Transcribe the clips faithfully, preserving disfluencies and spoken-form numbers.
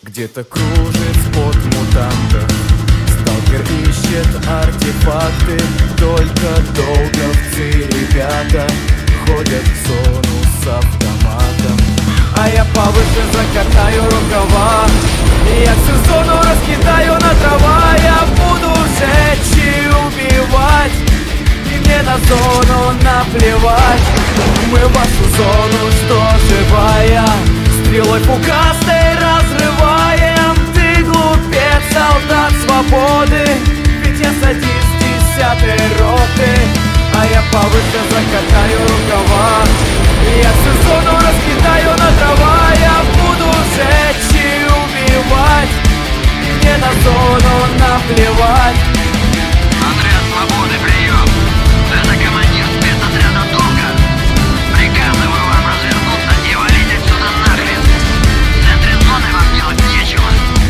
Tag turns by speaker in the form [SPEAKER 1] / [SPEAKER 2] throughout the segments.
[SPEAKER 1] Где-то кружит спот мутантов, сталкер ищет артефакты. Только долговцы ребята ходят в зону с автоматом. А я повыше закатаю рукава, и я всю зону раскидаю на трава. Я буду жечь и убивать, и мне на зону наплевать. Мы вашу зону, что живая, стрелой фугасной разрываем. Ты глупец, солдат свободы, ведь я садист десятой роты. А я повыше закатаю рукава, и я всю зону раскидаю на трава. Я буду жечь и убивать, и мне на зону наплевать.
[SPEAKER 2] Отряд свободы, прием! Это командир спецотряда Долга. Приказываю вам развернуться и валить отсюда нахрен. В центре зоны вам делать нечего.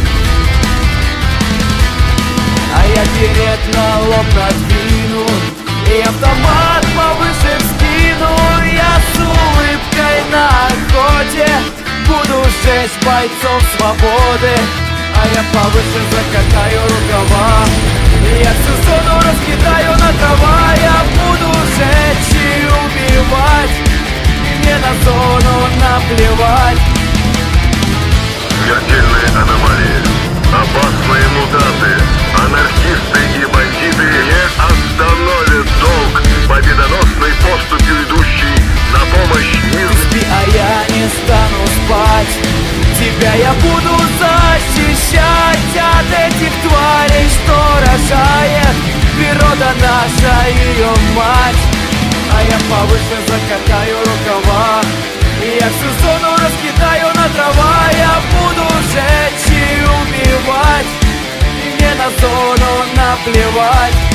[SPEAKER 1] А я берет на лоб надвину, и автомат повыше вскину. Я с улыбкой на охоте буду жечь бойцов свободы. А я повыше закатаю рукава, и я всю зону раскидаю на трава. Я буду жечь и убивать, и мне на зону наплевать.
[SPEAKER 3] Смертельные аномалии, опасные мутанты, анархисты и бандиты не остановят долг победоносной поступью, идущей на помощь миру.
[SPEAKER 1] Спи, а я не стану спать. Тебя я буду защищать от этих тварей, что рожает природа наша, ее мать. А я повыше закатаю рукава, и я всю зону раскидаю на трава. Я буду жечь и убивать, и мне на зону наплевать.